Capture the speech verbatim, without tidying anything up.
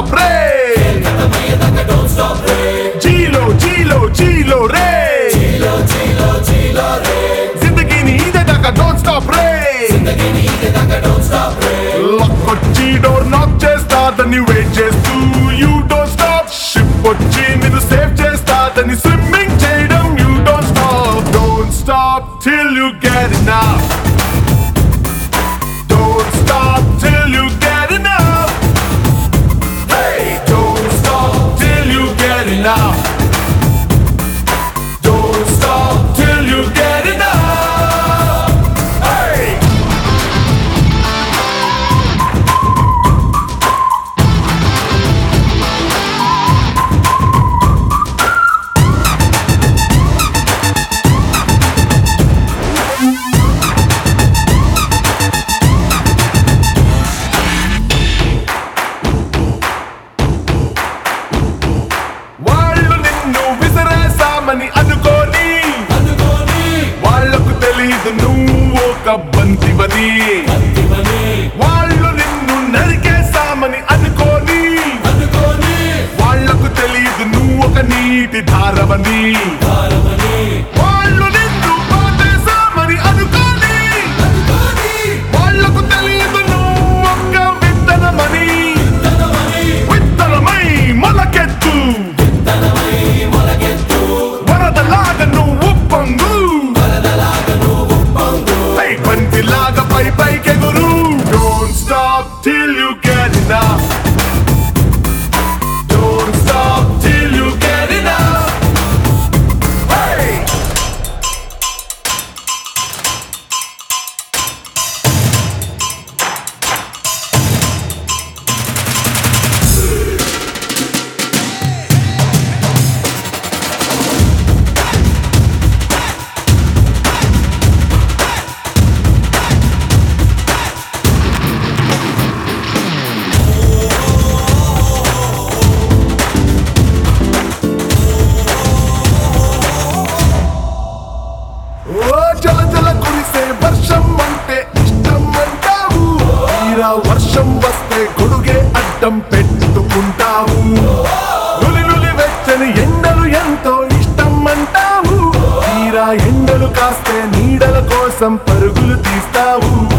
stop re don't stop re jilo jilo jilo re jilo jilo jilo re zindagi ni ide taka don't stop re zindagi ni ide taka don't stop re lakkochi door knock chestadani wait chestu you don't stop ship vachi ninu save chestadani swimming cheyadam you don't stop don't stop till you get enough don't stop till you get enough hey don't stop till you get enough don't stop till you get enough hey మని అనుకోని అనుకోని వాళ్ళకు తెలియదు నువ్వు ఒక బంతివని బంతివని వాళ్ళు నిన్ను నరికేసామని అనుకోని అనుకోని వాళ్ళకు తెలియదు నువ్వు ఒక నీటి ధారవని ధారవని వాళ్ళు నిన్ను పాతేసామని అనుకోని అనుకోని వాళ్ళకు తెలియదు నువ్వు ఒక విత్తనమని విత్తనమని విత్తనమై మొలకెత్తు విత్తనమై మొలకెత్తు వరదలాగా నువ్వు పొంగు వరదలాగా నువ్వు పొంగు హై బంతిలాగా పై పైకెగురు don't stop till you get enough don't stop till you get enough hey జల జల కురిసే వర్షం అంటే ఇష్టం అంటావు తీరా వర్షం వస్తే గొడుగే అడ్డం పెట్టుకుంటావు నులి నులి వెచ్చని ఎండలు ఎంతో ఇష్టం అంటావు తీరా ఎండలు కాస్తే నీడల కోసం పరుగులు తీస్తావు